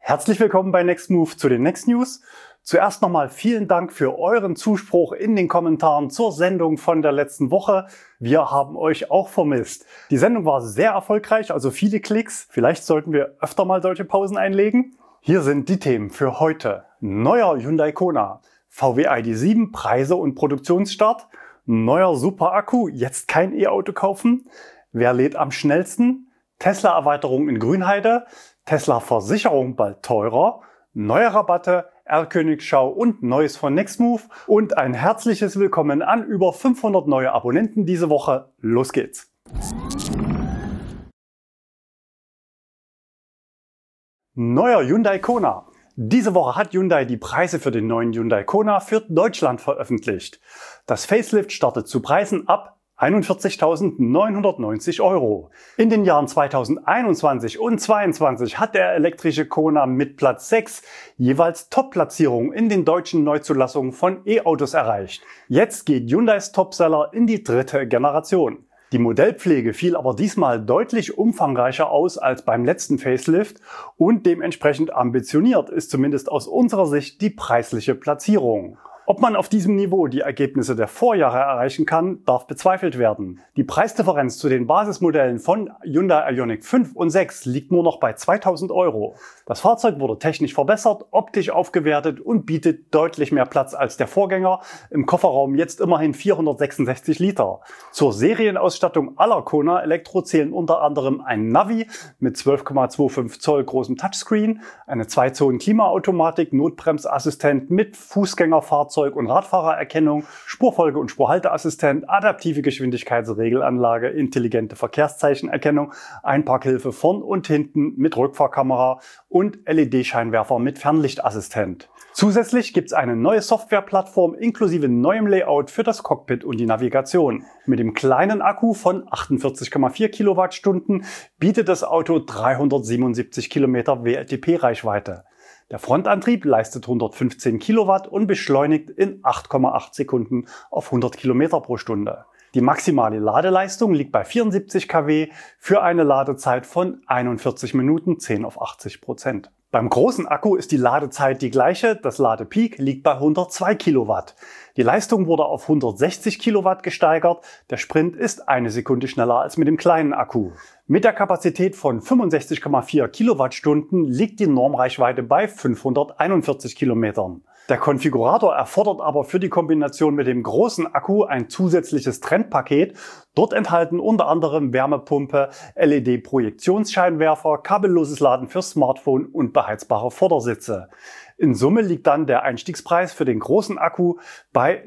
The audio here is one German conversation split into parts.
Herzlich willkommen bei Next Move zu den Next News. Zuerst nochmal vielen Dank für euren Zuspruch in den Kommentaren zur Sendung von der letzten Woche. Wir haben euch auch vermisst. Die Sendung war sehr erfolgreich, also viele Klicks. Vielleicht sollten wir öfter mal solche Pausen einlegen. Hier sind die Themen für heute. Neuer Hyundai Kona, VW ID.7, Preise und Produktionsstart. Neuer Super-Akku, jetzt kein E-Auto kaufen. Wer lädt am schnellsten? Tesla-Erweiterung in Grünheide. Tesla-Versicherung bald teurer. Neue Rabatte, R-Königschau und Neues von Nextmove. Und ein herzliches Willkommen an über 500 neue Abonnenten diese Woche. Los geht's! Neuer Hyundai Kona. Diese Woche hat Hyundai die Preise für den neuen Hyundai Kona für Deutschland veröffentlicht. Das Facelift startet zu Preisen ab 41.990 Euro. In den Jahren 2021 und 2022 hat der elektrische Kona mit Platz 6 jeweils Top-Platzierungen in den deutschen Neuzulassungen von E-Autos erreicht. Jetzt geht Hyundais Topseller in die dritte Generation. Die Modellpflege fiel aber diesmal deutlich umfangreicher aus als beim letzten Facelift und dementsprechend ambitioniert ist zumindest aus unserer Sicht die preisliche Platzierung. Ob man auf diesem Niveau die Ergebnisse der Vorjahre erreichen kann, darf bezweifelt werden. Die Preisdifferenz zu den Basismodellen von Hyundai Ioniq 5 und 6 liegt nur noch bei 2.000 Euro. Das Fahrzeug wurde technisch verbessert, optisch aufgewertet und bietet deutlich mehr Platz als der Vorgänger. Im Kofferraum jetzt immerhin 466 Liter. Zur Serienausstattung aller Kona Elektro zählen unter anderem ein Navi mit 12,25 Zoll großem Touchscreen, eine 2-Zonen-Klimaautomatik, Notbremsassistent mit Fußgängerfahrzeug und Radfahrererkennung, Spurfolge- und Spurhalteassistent, adaptive Geschwindigkeitsregelanlage, intelligente Verkehrszeichenerkennung, Einparkhilfe vorn und hinten mit Rückfahrkamera und LED-Scheinwerfer mit Fernlichtassistent. Zusätzlich gibt es eine neue Softwareplattform inklusive neuem Layout für das Cockpit und die Navigation. Mit dem kleinen Akku von 48,4 Kilowattstunden bietet das Auto 377 Kilometer WLTP-Reichweite. Der Frontantrieb leistet 115 Kilowatt und beschleunigt in 8,8 Sekunden auf 100 Kilometer pro Stunde. Die maximale Ladeleistung liegt bei 74 kW für eine Ladezeit von 41 Minuten 10 auf 80%. Beim großen Akku ist die Ladezeit die gleiche, das Ladepeak liegt bei 102 Kilowatt. Die Leistung wurde auf 160 Kilowatt gesteigert, der Sprint ist eine Sekunde schneller als mit dem kleinen Akku. Mit der Kapazität von 65,4 Kilowattstunden liegt die Normreichweite bei 541 Kilometern. Der Konfigurator erfordert aber für die Kombination mit dem großen Akku ein zusätzliches Trendpaket. Dort enthalten unter anderem Wärmepumpe, LED-Projektionsscheinwerfer, kabelloses Laden für Smartphone und beheizbare Vordersitze. In Summe liegt dann der Einstiegspreis für den großen Akku bei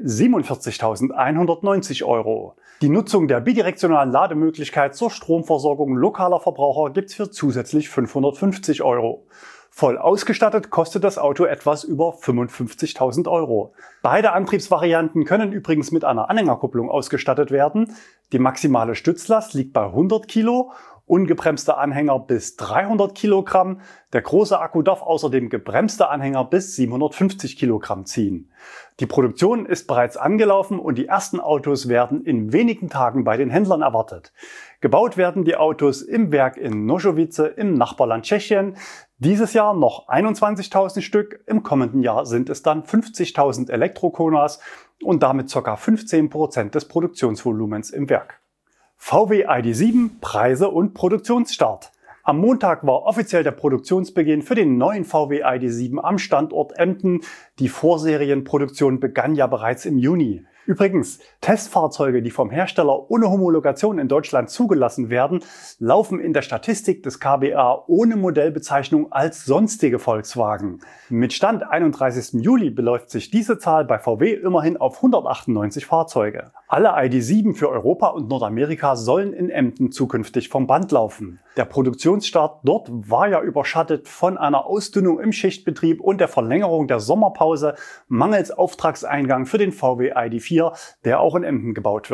47.190 Euro. Die Nutzung der bidirektionalen Lademöglichkeit zur Stromversorgung lokaler Verbraucher gibt's für zusätzlich 550 Euro. Voll ausgestattet kostet das Auto etwas über 55.000 Euro. Beide Antriebsvarianten können übrigens mit einer Anhängerkupplung ausgestattet werden. Die maximale Stützlast liegt bei 100 Kilo, ungebremste Anhänger bis 300 Kilogramm. Der große Akku darf außerdem gebremste Anhänger bis 750 Kilogramm ziehen. Die Produktion ist bereits angelaufen und die ersten Autos werden in wenigen Tagen bei den Händlern erwartet. Gebaut werden die Autos im Werk in Nožovice im Nachbarland Tschechien. Dieses Jahr noch 21.000 Stück, im kommenden Jahr sind es dann 50.000 Elektro-Konas und damit ca. 15% des Produktionsvolumens im Werk. VW ID.7, Preise und Produktionsstart. Am Montag war offiziell der Produktionsbeginn für den neuen VW ID.7 am Standort Emden. Die Vorserienproduktion begann ja bereits im Juni. Übrigens, Testfahrzeuge, die vom Hersteller ohne Homologation in Deutschland zugelassen werden, laufen in der Statistik des KBA ohne Modellbezeichnung als sonstige Volkswagen. Mit Stand 31. Juli beläuft sich diese Zahl bei VW immerhin auf 198 Fahrzeuge. Alle ID.7 für Europa und Nordamerika sollen in Emden zukünftig vom Band laufen. Der Produktionsstart dort war ja überschattet von einer Ausdünnung im Schichtbetrieb und der Verlängerung der Sommerpause mangels Auftragseingang für den VW ID.4, der auch in Emden gebaut wird.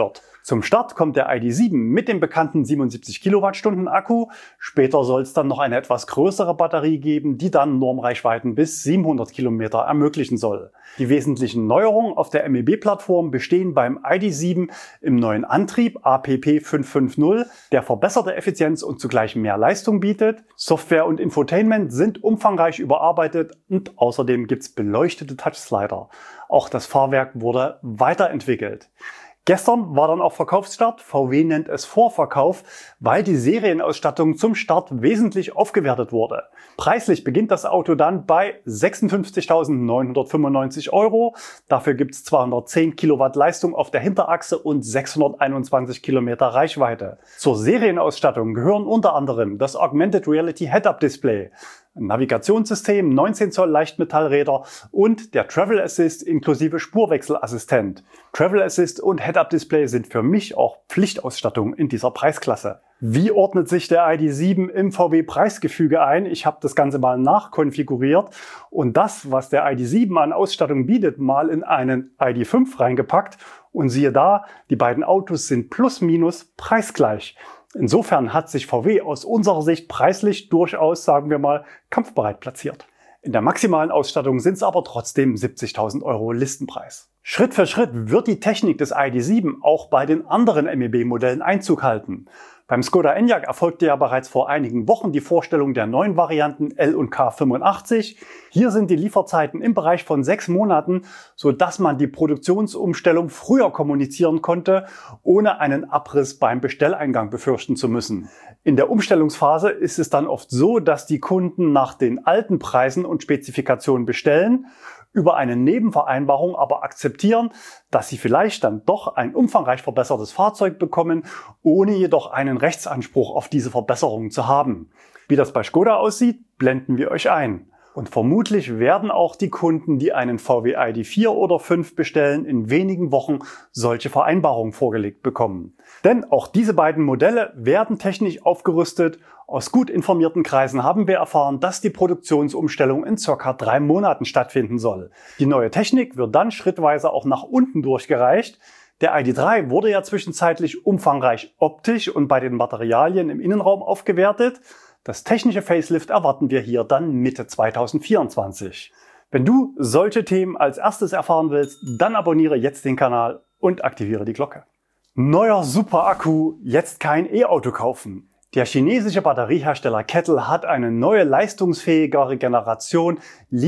Zum Start kommt der ID.7 mit dem bekannten 77 Kilowattstunden Akku. Später soll es dann noch eine etwas größere Batterie geben, die dann Normreichweiten bis 700 Kilometer ermöglichen soll. Die wesentlichen Neuerungen auf der MEB-Plattform bestehen beim ID.7 im neuen Antrieb APP 550, der verbesserte Effizienz und zugleich mehr Leistung bietet. Software und Infotainment sind umfangreich überarbeitet und außerdem gibt's beleuchtete Touchslider. Auch das Fahrwerk wurde weiterentwickelt. Gestern war dann auch Verkaufsstart. VW nennt es Vorverkauf, weil die Serienausstattung zum Start wesentlich aufgewertet wurde. Preislich beginnt das Auto dann bei 56.995 €. Dafür gibt's 210 Kilowatt Leistung auf der Hinterachse und 621 Kilometer Reichweite. Zur Serienausstattung gehören unter anderem das Augmented Reality Head-Up Display, ein Navigationssystem, 19 Zoll Leichtmetallräder und der Travel Assist inklusive Spurwechselassistent. Travel Assist und Head-Up Display sind für mich auch Pflichtausstattung in dieser Preisklasse. Wie ordnet sich der ID.7 im VW-Preisgefüge ein? Ich habe das Ganze mal nachkonfiguriert und das, was der ID.7 an Ausstattung bietet, mal in einen ID.5 reingepackt. Und siehe da, die beiden Autos sind plus minus preisgleich. Insofern hat sich VW aus unserer Sicht preislich durchaus, sagen wir mal, kampfbereit platziert. In der maximalen Ausstattung sind es aber trotzdem 70.000 € Listenpreis. Schritt für Schritt wird die Technik des ID.7 auch bei den anderen MEB-Modellen Einzug halten. Beim Skoda Enyaq erfolgte ja bereits vor einigen Wochen die Vorstellung der neuen Varianten L und K85. Hier sind die Lieferzeiten im Bereich von 6 Monaten, sodass man die Produktionsumstellung früher kommunizieren konnte, ohne einen Abriss beim Bestelleingang befürchten zu müssen. In der Umstellungsphase ist es dann oft so, dass die Kunden nach den alten Preisen und Spezifikationen bestellen, über eine Nebenvereinbarung aber akzeptieren, dass sie vielleicht dann doch ein umfangreich verbessertes Fahrzeug bekommen, ohne jedoch einen Rechtsanspruch auf diese Verbesserung zu haben. Wie das bei Skoda aussieht, blenden wir euch ein. Und vermutlich werden auch die Kunden, die einen VW ID.4 oder 5 bestellen, in wenigen Wochen solche Vereinbarungen vorgelegt bekommen. Denn auch diese beiden Modelle werden technisch aufgerüstet. Aus gut informierten Kreisen haben wir erfahren, dass die Produktionsumstellung in ca. 3 Monaten stattfinden soll. Die neue Technik wird dann schrittweise auch nach unten durchgereicht. Der ID.3 wurde ja zwischenzeitlich umfangreich optisch und bei den Materialien im Innenraum aufgewertet. Das technische Facelift erwarten wir hier dann Mitte 2024. Wenn du solche Themen als erstes erfahren willst, dann abonniere jetzt den Kanal und aktiviere die Glocke. Neuer Super-Akku, jetzt kein E-Auto kaufen. Der chinesische Batteriehersteller Kettle hat eine neue leistungsfähigere Generation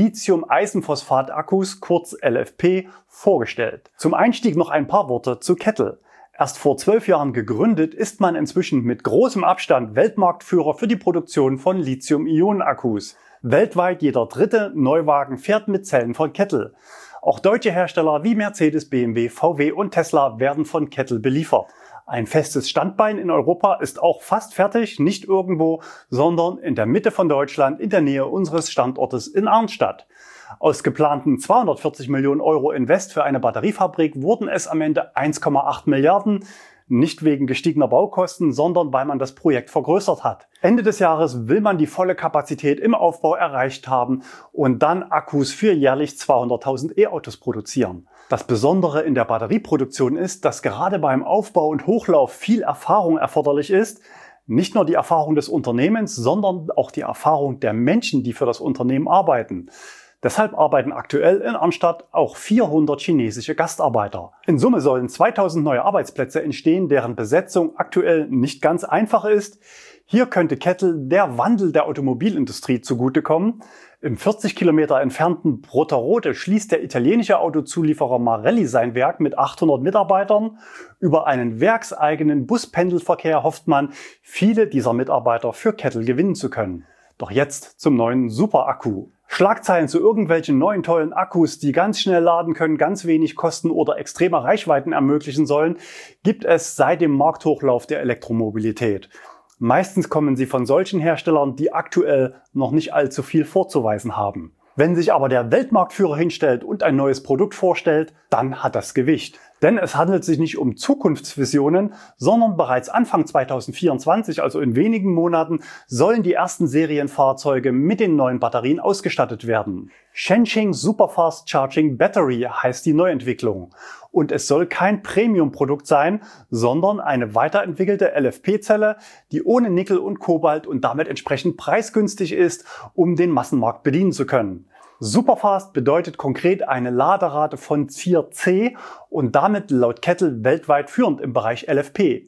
Lithium-Eisenphosphat-Akkus, kurz LFP, vorgestellt. Zum Einstieg noch ein paar Worte zu Kettle. Erst vor 12 Jahren gegründet, ist man inzwischen mit großem Abstand Weltmarktführer für die Produktion von Lithium-Ionen-Akkus. Weltweit jeder dritte Neuwagen fährt mit Zellen von Kettle. Auch deutsche Hersteller wie Mercedes, BMW, VW und Tesla werden von Kettle beliefert. Ein festes Standbein in Europa ist auch fast fertig, nicht irgendwo, sondern in der Mitte von Deutschland, in der Nähe unseres Standortes in Arnstadt. Aus geplanten 240 Millionen € Invest für eine Batteriefabrik wurden es am Ende 1,8 Milliarden, nicht wegen gestiegener Baukosten, sondern weil man das Projekt vergrößert hat. Ende des Jahres will man die volle Kapazität im Aufbau erreicht haben und dann Akkus für jährlich 200.000 E-Autos produzieren. Das Besondere in der Batterieproduktion ist, dass gerade beim Aufbau und Hochlauf viel Erfahrung erforderlich ist. Nicht nur die Erfahrung des Unternehmens, sondern auch die Erfahrung der Menschen, die für das Unternehmen arbeiten. Deshalb arbeiten aktuell in Arnstadt auch 400 chinesische Gastarbeiter. In Summe sollen 2000 neue Arbeitsplätze entstehen, deren Besetzung aktuell nicht ganz einfach ist. Hier könnte Kettle der Wandel der Automobilindustrie zugutekommen. Im 40 Kilometer entfernten Brotterode schließt der italienische Autozulieferer Marelli sein Werk mit 800 Mitarbeitern. Über einen werkseigenen Buspendelverkehr hofft man, viele dieser Mitarbeiter für Kettle gewinnen zu können. Doch jetzt zum neuen Super-Akku. Schlagzeilen zu irgendwelchen neuen tollen Akkus, die ganz schnell laden können, ganz wenig kosten oder extreme Reichweiten ermöglichen sollen, gibt es seit dem Markthochlauf der Elektromobilität. Meistens kommen sie von solchen Herstellern, die aktuell noch nicht allzu viel vorzuweisen haben. Wenn sich aber der Weltmarktführer hinstellt und ein neues Produkt vorstellt, dann hat das Gewicht. Denn es handelt sich nicht um Zukunftsvisionen, sondern bereits Anfang 2024, also in wenigen Monaten, sollen die ersten Serienfahrzeuge mit den neuen Batterien ausgestattet werden. Shenxing Superfast Charging Battery heißt die Neuentwicklung. Und es soll kein Premium-Produkt sein, sondern eine weiterentwickelte LFP-Zelle, die ohne Nickel und Kobalt und damit entsprechend preisgünstig ist, um den Massenmarkt bedienen zu können. Superfast bedeutet konkret eine Laderate von 4C und damit laut Kettle weltweit führend im Bereich LFP.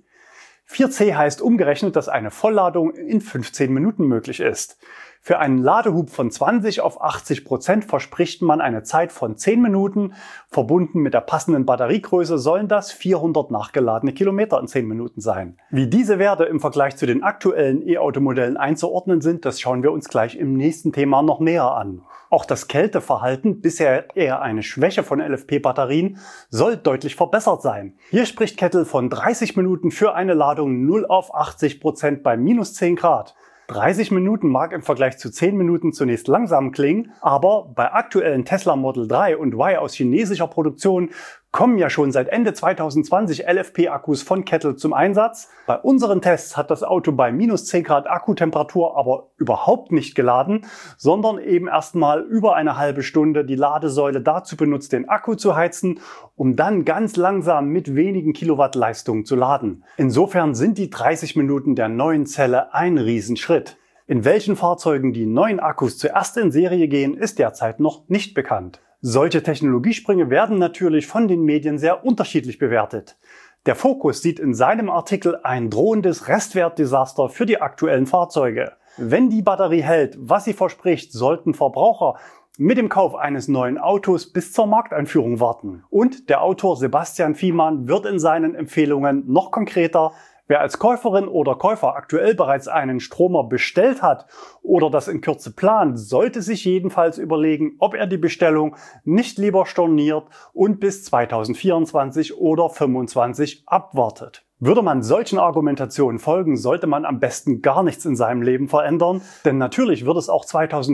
4C heißt umgerechnet, dass eine Vollladung in 15 Minuten möglich ist. Für einen Ladehub von 20 auf 80% verspricht man eine Zeit von 10 Minuten. Verbunden mit der passenden Batteriegröße sollen das 400 nachgeladene Kilometer in 10 Minuten sein. Wie diese Werte im Vergleich zu den aktuellen E-Auto-Modellen einzuordnen sind, das schauen wir uns gleich im nächsten Thema noch näher an. Auch das Kälteverhalten, bisher eher eine Schwäche von LFP-Batterien, soll deutlich verbessert sein. Hier spricht Kettle von 30 Minuten für eine Ladung 0 auf 80% bei minus 10 Grad. 30 Minuten mag im Vergleich zu 10 Minuten zunächst langsam klingen, aber bei aktuellen Tesla Model 3 und Y aus chinesischer Produktion kommen ja schon seit Ende 2020 LFP-Akkus von Kettle zum Einsatz. Bei unseren Tests hat das Auto bei minus 10 Grad Akkutemperatur aber überhaupt nicht geladen, sondern eben erstmal über eine halbe Stunde die Ladesäule dazu benutzt, den Akku zu heizen, um dann ganz langsam mit wenigen Kilowatt Leistung zu laden. Insofern sind die 30 Minuten der neuen Zelle ein Riesenschritt. In welchen Fahrzeugen die neuen Akkus zuerst in Serie gehen, ist derzeit noch nicht bekannt. Solche Technologiesprünge werden natürlich von den Medien sehr unterschiedlich bewertet. Der Focus sieht in seinem Artikel ein drohendes Restwertdesaster für die aktuellen Fahrzeuge. Wenn die Batterie hält, was sie verspricht, sollten Verbraucher mit dem Kauf eines neuen Autos bis zur Markteinführung warten. Und der Autor Sebastian Fiemann wird in seinen Empfehlungen noch konkreter. Wer als Käuferin oder Käufer aktuell bereits einen Stromer bestellt hat oder das in Kürze plant, sollte sich jedenfalls überlegen, ob er die Bestellung nicht lieber storniert und bis 2024 oder 2025 abwartet. Würde man solchen Argumentationen folgen, sollte man am besten gar nichts in seinem Leben verändern, denn natürlich wird es auch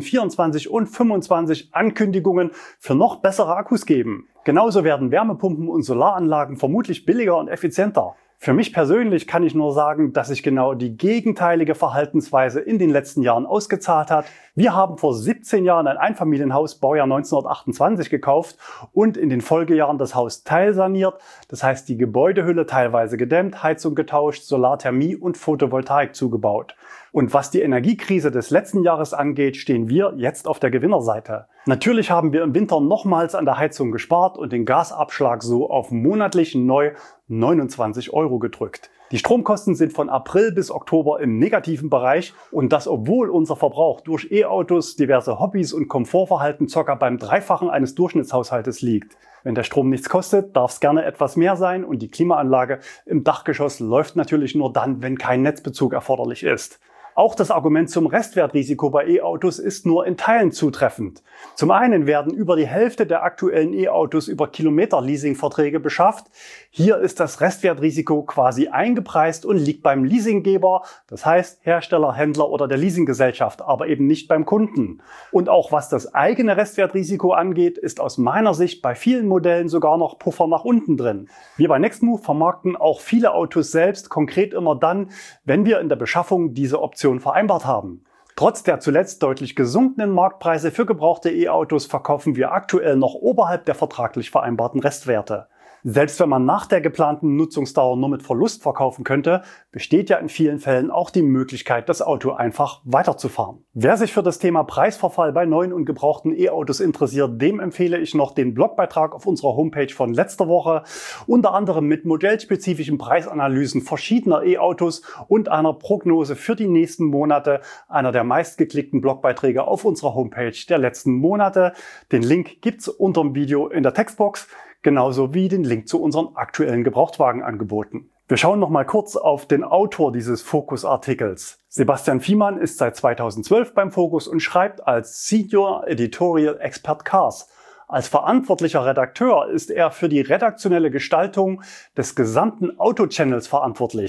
2024 und 2025 Ankündigungen für noch bessere Akkus geben. Genauso werden Wärmepumpen und Solaranlagen vermutlich billiger und effizienter. Für mich persönlich kann ich nur sagen, dass sich genau die gegenteilige Verhaltensweise in den letzten Jahren ausgezahlt hat. Wir haben vor 17 Jahren ein Einfamilienhaus, Baujahr 1928, gekauft und in den Folgejahren das Haus teilsaniert. Das heißt, die Gebäudehülle teilweise gedämmt, Heizung getauscht, Solarthermie und Photovoltaik zugebaut. Und was die Energiekrise des letzten Jahres angeht, stehen wir jetzt auf der Gewinnerseite. Natürlich haben wir im Winter nochmals an der Heizung gespart und den Gasabschlag so auf monatlich neu 29 € gedrückt. Die Stromkosten sind von April bis Oktober im negativen Bereich und das, obwohl unser Verbrauch durch E-Autos, diverse Hobbys und Komfortverhalten ca. beim Dreifachen eines Durchschnittshaushaltes liegt. Wenn der Strom nichts kostet, darf es gerne etwas mehr sein und die Klimaanlage im Dachgeschoss läuft natürlich nur dann, wenn kein Netzbezug erforderlich ist. Auch das Argument zum Restwertrisiko bei E-Autos ist nur in Teilen zutreffend. Zum einen werden über die Hälfte der aktuellen E-Autos über Kilometer-Leasing-Verträge beschafft. Hier ist das Restwertrisiko quasi eingepreist und liegt beim Leasinggeber, das heißt Hersteller, Händler oder der Leasinggesellschaft, aber eben nicht beim Kunden. Und auch was das eigene Restwertrisiko angeht, ist aus meiner Sicht bei vielen Modellen sogar noch Puffer nach unten drin. Wir bei Nextmove vermarkten auch viele Autos selbst, konkret immer dann, wenn wir in der Beschaffung diese Option vereinbart haben. Trotz der zuletzt deutlich gesunkenen Marktpreise für gebrauchte E-Autos verkaufen wir aktuell noch oberhalb der vertraglich vereinbarten Restwerte. Selbst wenn man nach der geplanten Nutzungsdauer nur mit Verlust verkaufen könnte, besteht ja in vielen Fällen auch die Möglichkeit, das Auto einfach weiterzufahren. Wer sich für das Thema Preisverfall bei neuen und gebrauchten E-Autos interessiert, dem empfehle ich noch den Blogbeitrag auf unserer Homepage von letzter Woche, unter anderem mit modellspezifischen Preisanalysen verschiedener E-Autos und einer Prognose für die nächsten Monate, einer der meistgeklickten Blogbeiträge auf unserer Homepage der letzten Monate. Den Link gibt's unter dem Video in der Textbox. Genauso wie den Link zu unseren aktuellen Gebrauchtwagenangeboten. Wir schauen noch mal kurz auf den Autor dieses Focus-Artikels. Sebastian Fiemann ist seit 2012 beim Focus und schreibt als Senior Editorial Expert Cars. Als verantwortlicher Redakteur ist er für die redaktionelle Gestaltung des gesamten Auto-Channels verantwortlich.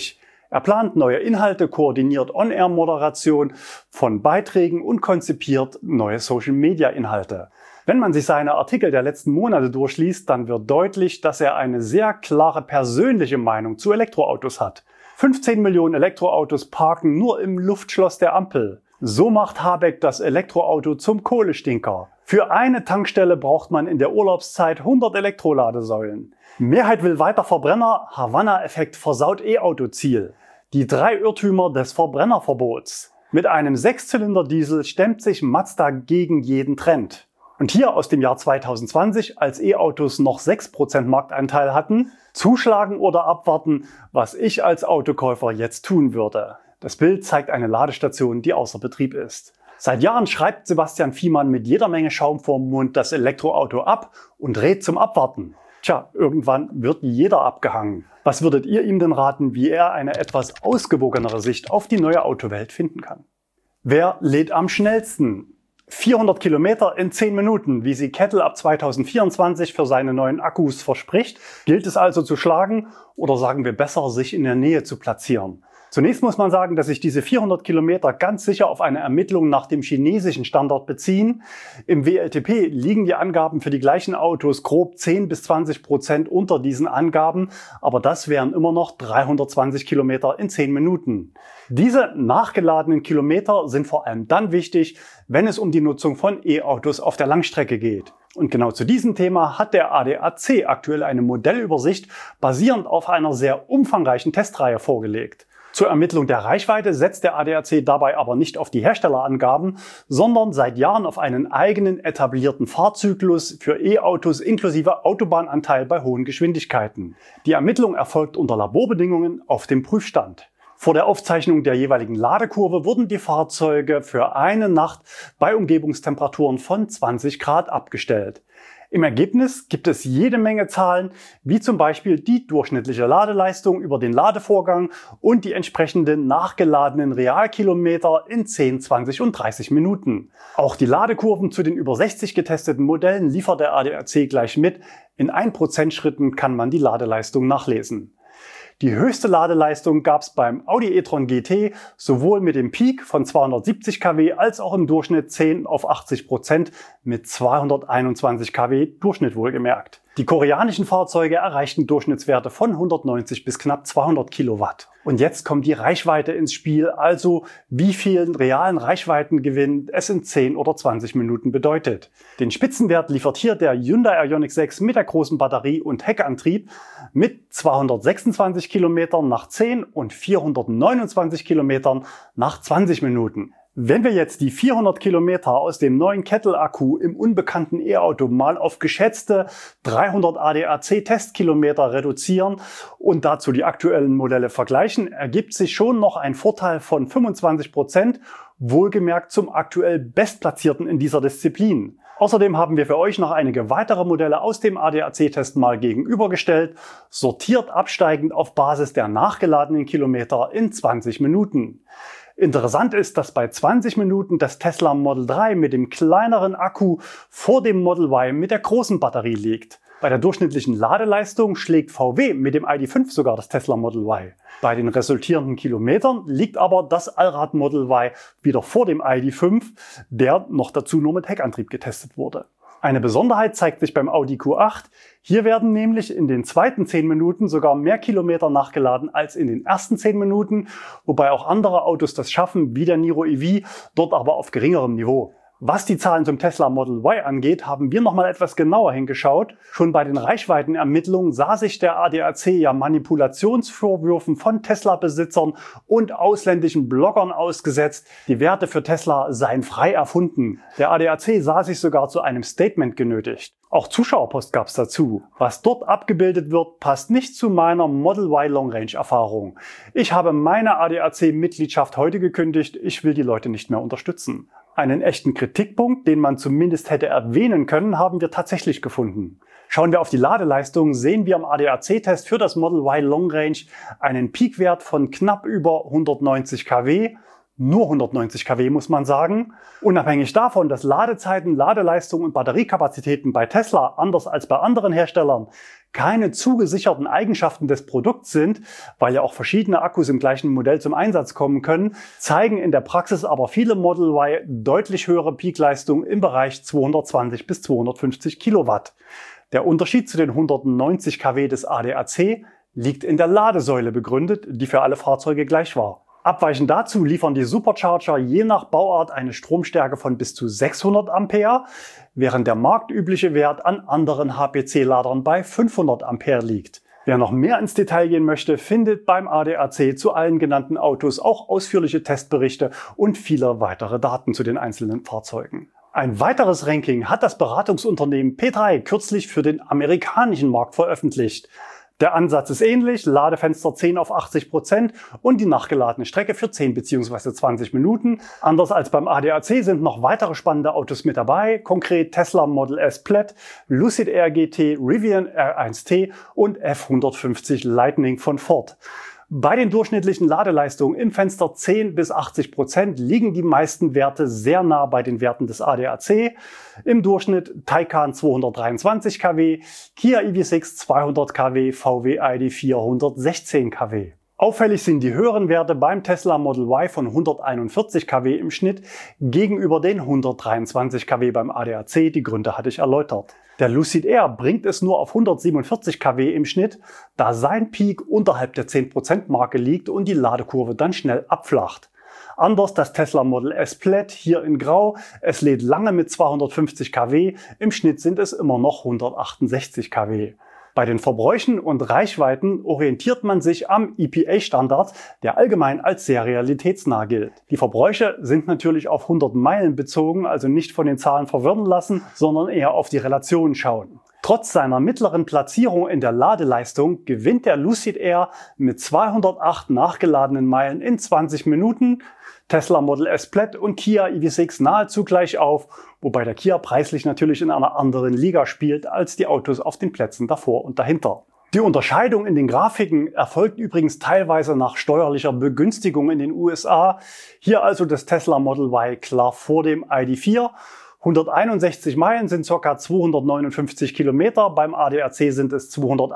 Er plant neue Inhalte, koordiniert On-Air-Moderation von Beiträgen und konzipiert neue Social-Media-Inhalte. Wenn man sich seine Artikel der letzten Monate durchliest, dann wird deutlich, dass er eine sehr klare persönliche Meinung zu Elektroautos hat. 15 Millionen Elektroautos parken nur im Luftschloss der Ampel. So macht Habeck das Elektroauto zum Kohlestinker. Für eine Tankstelle braucht man in der Urlaubszeit 100 Elektroladesäulen. Mehrheit will weiter Verbrenner, Havanna-Effekt versaut E-Auto-Ziel. Die 3 Irrtümer des Verbrennerverbots. Mit einem 6-Zylinder-Diesel stemmt sich Mazda gegen jeden Trend. Und hier aus dem Jahr 2020, als E-Autos noch 6% Marktanteil hatten, zuschlagen oder abwarten, was ich als Autokäufer jetzt tun würde. Das Bild zeigt eine Ladestation, die außer Betrieb ist. Seit Jahren schreibt Sebastian Fiemann mit jeder Menge Schaum vorm Mund das Elektroauto ab und rät zum Abwarten. Tja, irgendwann wird jeder abgehangen. Was würdet ihr ihm denn raten, wie er eine etwas ausgewogenere Sicht auf die neue Autowelt finden kann? Wer lädt am schnellsten? 400 Kilometer in 10 Minuten, wie sie Kettle ab 2024 für seine neuen Akkus verspricht. Gilt es also zu schlagen oder sagen wir besser, sich in der Nähe zu platzieren? Zunächst muss man sagen, dass sich diese 400 Kilometer ganz sicher auf eine Ermittlung nach dem chinesischen Standard beziehen. Im WLTP liegen die Angaben für die gleichen Autos grob 10 bis 20% unter diesen Angaben, aber das wären immer noch 320 Kilometer in 10 Minuten. Diese nachgeladenen Kilometer sind vor allem dann wichtig, wenn es um die Nutzung von E-Autos auf der Langstrecke geht. Und genau zu diesem Thema hat der ADAC aktuell eine Modellübersicht basierend auf einer sehr umfangreichen Testreihe vorgelegt. Zur Ermittlung der Reichweite setzt der ADAC dabei aber nicht auf die Herstellerangaben, sondern seit Jahren auf einen eigenen etablierten Fahrzyklus für E-Autos inklusive Autobahnanteil bei hohen Geschwindigkeiten. Die Ermittlung erfolgt unter Laborbedingungen auf dem Prüfstand. Vor der Aufzeichnung der jeweiligen Ladekurve wurden die Fahrzeuge für eine Nacht bei Umgebungstemperaturen von 20 Grad abgestellt. Im Ergebnis gibt es jede Menge Zahlen, wie zum Beispiel die durchschnittliche Ladeleistung über den Ladevorgang und die entsprechenden nachgeladenen Realkilometer in 10, 20 und 30 Minuten. Auch die Ladekurven zu den über 60 getesteten Modellen liefert der ADAC gleich mit. In 1% Schritten kann man die Ladeleistung nachlesen. Die höchste Ladeleistung gab es beim Audi e-tron GT sowohl mit dem Peak von 270 kW als auch im Durchschnitt 10 auf 80% mit 221 kW Durchschnitt wohlgemerkt. Die koreanischen Fahrzeuge erreichten Durchschnittswerte von 190 bis knapp 200 Kilowatt. Und jetzt kommt die Reichweite ins Spiel, also wie viel realen Reichweitengewinn es in 10 oder 20 Minuten bedeutet. Den Spitzenwert liefert hier der Hyundai Ioniq 6 mit der großen Batterie und Heckantrieb mit 226 Kilometern nach 10 und 429 Kilometern nach 20 Minuten. Wenn wir jetzt die 400 Kilometer aus dem neuen Kettle-Akku im unbekannten E-Auto mal auf geschätzte 300 ADAC-Testkilometer reduzieren und dazu die aktuellen Modelle vergleichen, ergibt sich schon noch ein Vorteil von 25%, wohlgemerkt zum aktuell Bestplatzierten in dieser Disziplin. Außerdem haben wir für euch noch einige weitere Modelle aus dem ADAC-Test mal gegenübergestellt, sortiert absteigend auf Basis der nachgeladenen Kilometer in 20 Minuten. Interessant ist, dass bei 20 Minuten das Tesla Model 3 mit dem kleineren Akku vor dem Model Y mit der großen Batterie liegt. Bei der durchschnittlichen Ladeleistung schlägt VW mit dem ID.5 sogar das Tesla Model Y. Bei den resultierenden Kilometern liegt aber das Allrad Model Y wieder vor dem ID.5, der noch dazu nur mit Heckantrieb getestet wurde. Eine Besonderheit zeigt sich beim Audi Q8. Hier werden nämlich in den zweiten 10 Minuten sogar mehr Kilometer nachgeladen als in den ersten 10 Minuten, wobei auch andere Autos das schaffen, wie der Niro EV, dort aber auf geringerem Niveau. Was die Zahlen zum Tesla Model Y angeht, haben wir nochmal etwas genauer hingeschaut. Schon bei den Reichweitenermittlungen sah sich der ADAC ja Manipulationsvorwürfen von Tesla-Besitzern und ausländischen Bloggern ausgesetzt. Die Werte für Tesla seien frei erfunden. Der ADAC sah sich sogar zu einem Statement genötigt. Auch Zuschauerpost gab's dazu. Was dort abgebildet wird, passt nicht zu meiner Model Y Long Range Erfahrung. Ich habe meine ADAC-Mitgliedschaft heute gekündigt. Ich will die Leute nicht mehr unterstützen. Einen echten Kritikpunkt, den man zumindest hätte erwähnen können, haben wir tatsächlich gefunden. Schauen wir auf die Ladeleistung, sehen wir am ADAC-Test für das Model Y Long Range einen Peakwert von knapp über 190 kW. Nur 190 kW muss man sagen. Unabhängig davon, dass Ladezeiten, Ladeleistung und Batteriekapazitäten bei Tesla, anders als bei anderen Herstellern, keine zugesicherten Eigenschaften des Produkts sind, weil ja auch verschiedene Akkus im gleichen Modell zum Einsatz kommen können, zeigen in der Praxis aber viele Model Y deutlich höhere Peakleistung im Bereich 220 bis 250 Kilowatt. Der Unterschied zu den 190 kW des ADAC liegt in der Ladesäule begründet, die für alle Fahrzeuge gleich war. Abweichend dazu liefern die Supercharger je nach Bauart eine Stromstärke von bis zu 600 Ampere, während der marktübliche Wert an anderen HPC-Ladern bei 500 Ampere liegt. Wer noch mehr ins Detail gehen möchte, findet beim ADAC zu allen genannten Autos auch ausführliche Testberichte und viele weitere Daten zu den einzelnen Fahrzeugen. Ein weiteres Ranking hat das Beratungsunternehmen P3 kürzlich für den amerikanischen Markt veröffentlicht. Der Ansatz ist ähnlich, Ladefenster 10 auf 80% und die nachgeladene Strecke für 10 bzw. 20 Minuten. Anders als beim ADAC sind noch weitere spannende Autos mit dabei, konkret Tesla Model S Plaid, Lucid Air GT, Rivian R1T und F150 Lightning von Ford. Bei den durchschnittlichen Ladeleistungen im Fenster 10 bis 80% liegen die meisten Werte sehr nah bei den Werten des ADAC. Im Durchschnitt Taycan 223 kW, Kia EV6 200 kW, VW ID4 116 kW. Auffällig sind die höheren Werte beim Tesla Model Y von 141 kW im Schnitt gegenüber den 123 kW beim ADAC. Die Gründe hatte ich erläutert. Der Lucid Air bringt es nur auf 147 kW im Schnitt, da sein Peak unterhalb der 10%-Marke liegt und die Ladekurve dann schnell abflacht. Anders das Tesla Model S Plaid, hier in Grau. Es lädt lange mit 250 kW, im Schnitt sind es immer noch 168 kW. Bei den Verbräuchen und Reichweiten orientiert man sich am EPA-Standard, der allgemein als sehr realitätsnah gilt. Die Verbräuche sind natürlich auf 100 Meilen bezogen, also nicht von den Zahlen verwirren lassen, sondern eher auf die Relationen schauen. Trotz seiner mittleren Platzierung in der Ladeleistung gewinnt der Lucid Air mit 208 nachgeladenen Meilen in 20 Minuten, Tesla Model S Plaid und Kia EV6 nahezu gleich auf, wobei der Kia preislich natürlich in einer anderen Liga spielt als die Autos auf den Plätzen davor und dahinter. Die Unterscheidung in den Grafiken erfolgt übrigens teilweise nach steuerlicher Begünstigung in den USA. Hier also das Tesla Model Y klar vor dem ID4. 161 Meilen sind ca. 259 Kilometer, beim ADAC sind es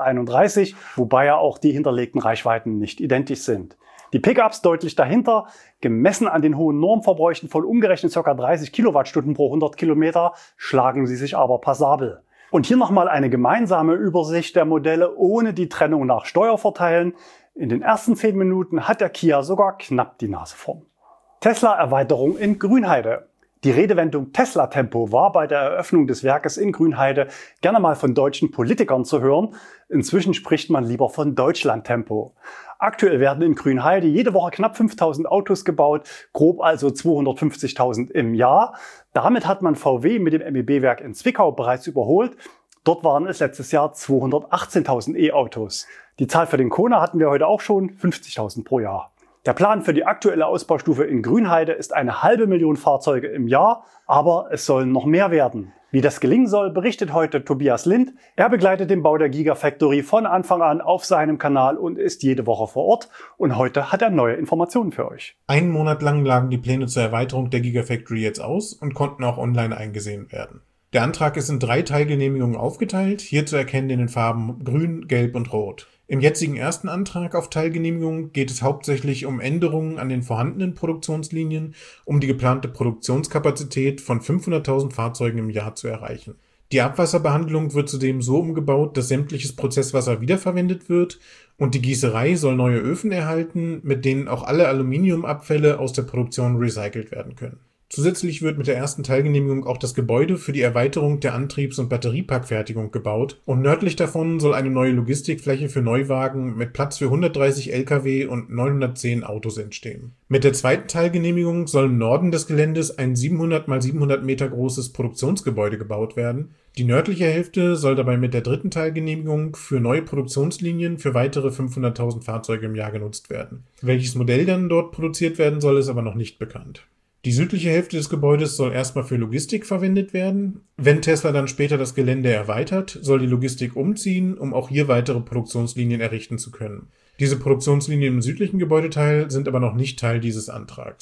231, wobei ja auch die hinterlegten Reichweiten nicht identisch sind. Die Pickups deutlich dahinter, gemessen an den hohen Normverbräuchen von umgerechnet ca. 30 Kilowattstunden pro 100 Kilometer, schlagen sie sich aber passabel. Und hier nochmal eine gemeinsame Übersicht der Modelle ohne die Trennung nach Steuervorteilen. In den ersten 10 Minuten hat der Kia sogar knapp die Nase vorn. Tesla-Erweiterung in Grünheide. Die Redewendung Tesla-Tempo war bei der Eröffnung des Werkes in Grünheide gerne mal von deutschen Politikern zu hören. Inzwischen spricht man lieber von Deutschland-Tempo. Aktuell werden in Grünheide jede Woche knapp 5000 Autos gebaut, grob also 250.000 im Jahr. Damit hat man VW mit dem MEB-Werk in Zwickau bereits überholt. Dort waren es letztes Jahr 218.000 E-Autos. Die Zahl für den Kona hatten wir heute auch schon, 50.000 pro Jahr. Der Plan für die aktuelle Ausbaustufe in Grünheide ist 500.000 Fahrzeuge im Jahr, aber es sollen noch mehr werden. Wie das gelingen soll, berichtet heute Tobias Lind. Er begleitet den Bau der Gigafactory von Anfang an auf seinem Kanal und ist jede Woche vor Ort. Und heute hat er neue Informationen für euch. Einen Monat lang lagen die Pläne zur Erweiterung der Gigafactory jetzt aus und konnten auch online eingesehen werden. Der Antrag ist in 3 Teilgenehmigungen aufgeteilt, hier zu erkennen in den Farben Grün, Gelb und Rot. Im jetzigen ersten Antrag auf Teilgenehmigung geht es hauptsächlich um Änderungen an den vorhandenen Produktionslinien, um die geplante Produktionskapazität von 500.000 Fahrzeugen im Jahr zu erreichen. Die Abwasserbehandlung wird zudem so umgebaut, dass sämtliches Prozesswasser wiederverwendet wird und die Gießerei soll neue Öfen erhalten, mit denen auch alle Aluminiumabfälle aus der Produktion recycelt werden können. Zusätzlich wird mit der ersten Teilgenehmigung auch das Gebäude für die Erweiterung der Antriebs- und Batteriepackfertigung gebaut und nördlich davon soll eine neue Logistikfläche für Neuwagen mit Platz für 130 Lkw und 910 Autos entstehen. Mit der zweiten Teilgenehmigung soll im Norden des Geländes ein 700 x 700 Meter großes Produktionsgebäude gebaut werden. Die nördliche Hälfte soll dabei mit der dritten Teilgenehmigung für neue Produktionslinien für weitere 500.000 Fahrzeuge im Jahr genutzt werden. Welches Modell dann dort produziert werden soll, ist aber noch nicht bekannt. Die südliche Hälfte des Gebäudes soll erstmal für Logistik verwendet werden. Wenn Tesla dann später das Gelände erweitert, soll die Logistik umziehen, um auch hier weitere Produktionslinien errichten zu können. Diese Produktionslinien im südlichen Gebäudeteil sind aber noch nicht Teil dieses Antrags.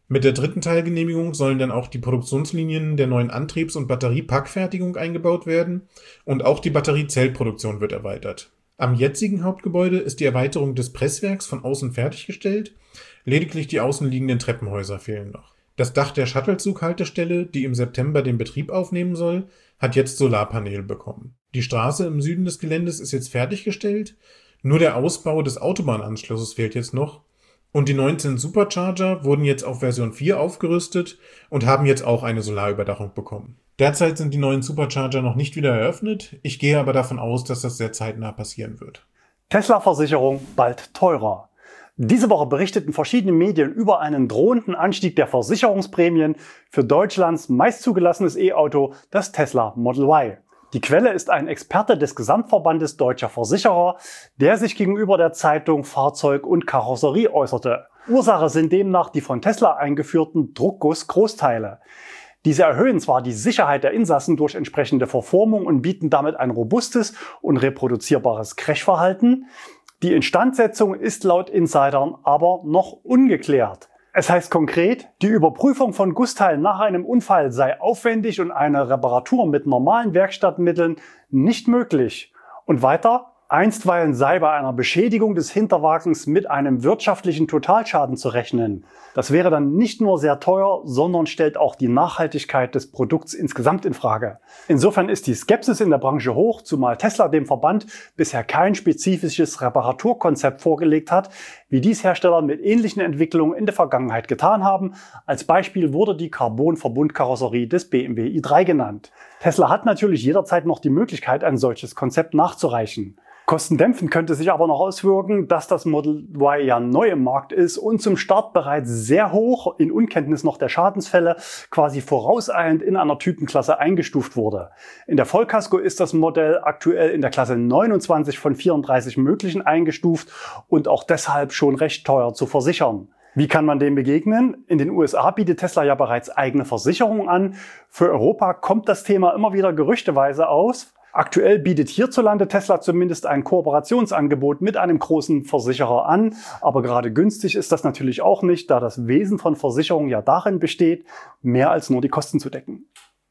Mit der dritten Teilgenehmigung sollen dann auch die Produktionslinien der neuen Antriebs- und Batteriepackfertigung eingebaut werden und auch die Batteriezellproduktion wird erweitert. Am jetzigen Hauptgebäude ist die Erweiterung des Presswerks von außen fertiggestellt, lediglich die außenliegenden Treppenhäuser fehlen noch. Das Dach der Shuttlezug-Haltestelle, die im September den Betrieb aufnehmen soll, hat jetzt Solarpaneele bekommen. Die Straße im Süden des Geländes ist jetzt fertiggestellt, nur der Ausbau des Autobahnanschlusses fehlt jetzt noch. Und die 19 Supercharger wurden jetzt auf Version 4 aufgerüstet und haben jetzt auch eine Solarüberdachung bekommen. Derzeit sind die neuen Supercharger noch nicht wieder eröffnet. Ich gehe aber davon aus, dass das sehr zeitnah passieren wird. Tesla-Versicherung bald teurer. Diese Woche berichteten verschiedene Medien über einen drohenden Anstieg der Versicherungsprämien für Deutschlands meist zugelassenes E-Auto, das Tesla Model Y. Die Quelle ist ein Experte des Gesamtverbandes deutscher Versicherer, der sich gegenüber der Zeitung Fahrzeug und Karosserie äußerte. Ursache sind demnach die von Tesla eingeführten Druckguss-Großteile. Diese erhöhen zwar die Sicherheit der Insassen durch entsprechende Verformung und bieten damit ein robustes und reproduzierbares Crashverhalten. Die Instandsetzung ist laut Insidern aber noch ungeklärt. Es heißt konkret, die Überprüfung von Gussteilen nach einem Unfall sei aufwendig und eine Reparatur mit normalen Werkstattmitteln nicht möglich. Und weiter, einstweilen sei bei einer Beschädigung des Hinterwagens mit einem wirtschaftlichen Totalschaden zu rechnen. Das wäre dann nicht nur sehr teuer, sondern stellt auch die Nachhaltigkeit des Produkts insgesamt in Frage. Insofern ist die Skepsis in der Branche hoch, zumal Tesla dem Verband bisher kein spezifisches Reparaturkonzept vorgelegt hat, wie dies Hersteller mit ähnlichen Entwicklungen in der Vergangenheit getan haben. Als Beispiel wurde die Carbon-Verbundkarosserie des BMW i3 genannt. Tesla hat natürlich jederzeit noch die Möglichkeit, ein solches Konzept nachzureichen. Kostendämpfend könnte sich aber noch auswirken, dass das Model Y ja neu im Markt ist und zum Start bereits sehr hoch, in Unkenntnis noch der Schadensfälle, quasi vorauseilend in einer Typenklasse eingestuft wurde. In der Vollkasko ist das Modell aktuell in der Klasse 29 von 34 möglichen eingestuft und auch deshalb schon recht teuer zu versichern. Wie kann man dem begegnen? In den USA bietet Tesla ja bereits eigene Versicherungen an. Für Europa kommt das Thema immer wieder gerüchteweise aus. Aktuell bietet hierzulande Tesla zumindest ein Kooperationsangebot mit einem großen Versicherer an. Aber gerade günstig ist das natürlich auch nicht, da das Wesen von Versicherungen ja darin besteht, mehr als nur die Kosten zu decken.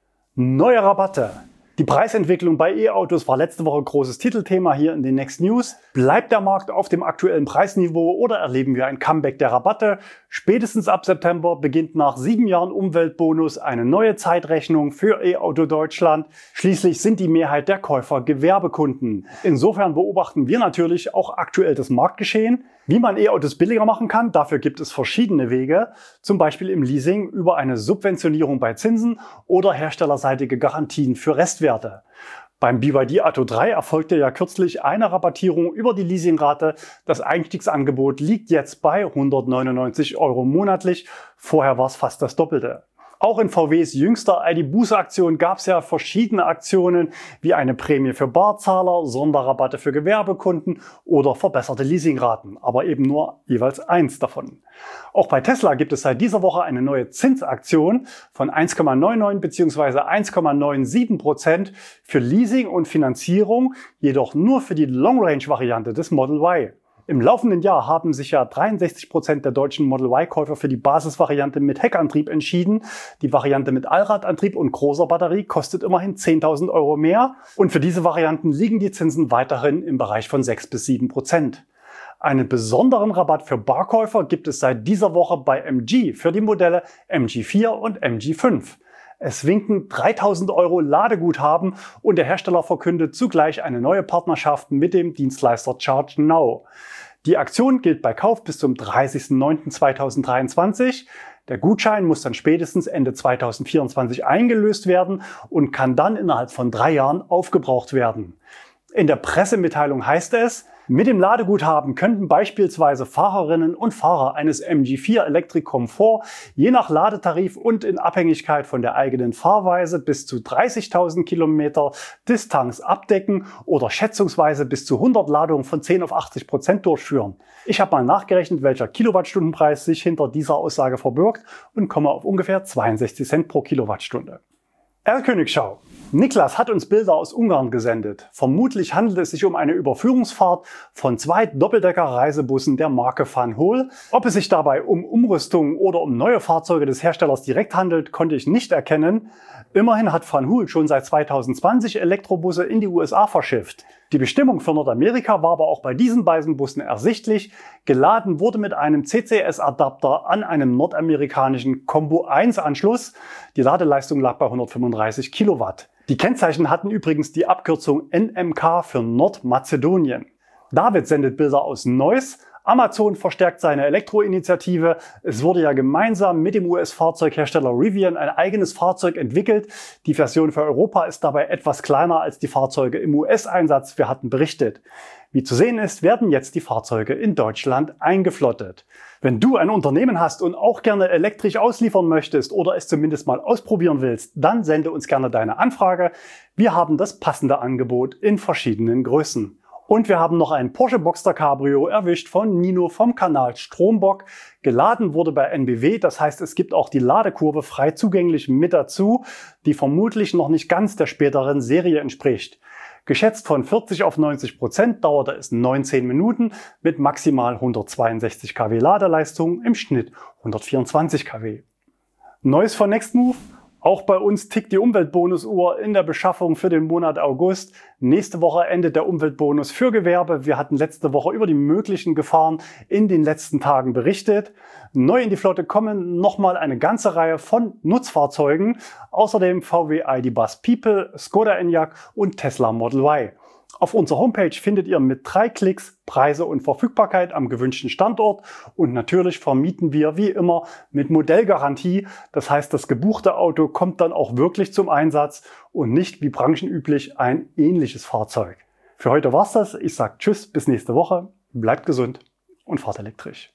Neue Rabatte. Die Preisentwicklung bei E-Autos war letzte Woche großes Titelthema hier in den Next News. Bleibt der Markt auf dem aktuellen Preisniveau oder erleben wir ein Comeback der Rabatte? Spätestens ab September beginnt nach 7 Jahren Umweltbonus eine neue Zeitrechnung für E-Auto Deutschland. Schließlich sind die Mehrheit der Käufer Gewerbekunden. Insofern beobachten wir natürlich auch aktuell das Marktgeschehen. Wie man E-Autos billiger machen kann, dafür gibt es verschiedene Wege, zum Beispiel im Leasing über eine Subventionierung bei Zinsen oder herstellerseitige Garantien für Restwerte. Beim BYD Atto 3 erfolgte ja kürzlich eine Rabattierung über die Leasingrate. Das Einstiegsangebot liegt jetzt bei 199 € monatlich, vorher war es fast das Doppelte. Auch in VWs jüngster ID-Buße-Aktion gab es ja verschiedene Aktionen wie eine Prämie für Barzahler, Sonderrabatte für Gewerbekunden oder verbesserte Leasingraten, aber eben nur jeweils eins davon. Auch bei Tesla gibt es seit dieser Woche eine neue Zinsaktion von 1,99 bzw. 1,97% für Leasing und Finanzierung, jedoch nur für die Long-Range-Variante des Model Y. Im laufenden Jahr haben sich ja 63% der deutschen Model Y-Käufer für die Basisvariante mit Heckantrieb entschieden. Die Variante mit Allradantrieb und großer Batterie kostet immerhin 10.000 € mehr. Und für diese Varianten liegen die Zinsen weiterhin im Bereich von 6 bis 7%. Einen besonderen Rabatt für Barkäufer gibt es seit dieser Woche bei MG für die Modelle MG4 und MG5. Es winken 3.000 € Ladeguthaben und der Hersteller verkündet zugleich eine neue Partnerschaft mit dem Dienstleister Charge Now. Die Aktion gilt bei Kauf bis zum 30.09.2023. Der Gutschein muss dann spätestens Ende 2024 eingelöst werden und kann dann innerhalb von 3 Jahren aufgebraucht werden. In der Pressemitteilung heißt es, mit dem Ladeguthaben könnten beispielsweise Fahrerinnen und Fahrer eines MG4 Electric Comfort je nach Ladetarif und in Abhängigkeit von der eigenen Fahrweise bis zu 30.000 Kilometer Distanz abdecken oder schätzungsweise bis zu 100 Ladungen von 10 auf 80% durchführen. Ich habe mal nachgerechnet, welcher Kilowattstundenpreis sich hinter dieser Aussage verbirgt und komme auf ungefähr 62 Cent pro Kilowattstunde. Königschau. Niklas hat uns Bilder aus Ungarn gesendet. Vermutlich handelt es sich um eine Überführungsfahrt von 2 Doppeldecker-Reisebussen der Marke Van Hool. Ob es sich dabei um Umrüstung oder um neue Fahrzeuge des Herstellers direkt handelt, konnte ich nicht erkennen. Immerhin hat Van Hool schon seit 2020 Elektrobusse in die USA verschifft. Die Bestimmung für Nordamerika war aber auch bei diesen beiden Bussen ersichtlich. Geladen wurde mit einem CCS-Adapter an einem nordamerikanischen Combo 1 Anschluss. Die Ladeleistung lag bei 135 Kilowatt. Die Kennzeichen hatten übrigens die Abkürzung NMK für Nordmazedonien. David sendet Bilder aus Neuss. Amazon verstärkt seine Elektroinitiative. Es wurde ja gemeinsam mit dem US-Fahrzeughersteller Rivian ein eigenes Fahrzeug entwickelt. Die Version für Europa ist dabei etwas kleiner als die Fahrzeuge im US-Einsatz. Wir hatten berichtet. Wie zu sehen ist, werden jetzt die Fahrzeuge in Deutschland eingeflottet. Wenn du ein Unternehmen hast und auch gerne elektrisch ausliefern möchtest oder es zumindest mal ausprobieren willst, dann sende uns gerne deine Anfrage. Wir haben das passende Angebot in verschiedenen Größen. Und wir haben noch ein Porsche Boxster Cabrio erwischt von Nino vom Kanal Strombock. Geladen wurde bei NBW, das heißt, es gibt auch die Ladekurve frei zugänglich mit dazu, die vermutlich noch nicht ganz der späteren Serie entspricht. Geschätzt von 40 auf 90% dauerte es 19 Minuten mit maximal 162 kW Ladeleistung, im Schnitt 124 kW. Neues von Nextmove. Auch bei uns tickt die Umweltbonusuhr in der Beschaffung für den Monat August. Nächste Woche endet der Umweltbonus für Gewerbe. Wir hatten letzte Woche über die möglichen Gefahren in den letzten Tagen berichtet. Neu in die Flotte kommen nochmal eine ganze Reihe von Nutzfahrzeugen. Außerdem VW ID. Buzz People, Skoda Enyaq und Tesla Model Y. Auf unserer Homepage findet ihr mit 3 Klicks Preise und Verfügbarkeit am gewünschten Standort und natürlich vermieten wir wie immer mit Modellgarantie. Das heißt, das gebuchte Auto kommt dann auch wirklich zum Einsatz und nicht wie branchenüblich ein ähnliches Fahrzeug. Für heute war's das. Ich sage Tschüss, bis nächste Woche. Bleibt gesund und fahrt elektrisch.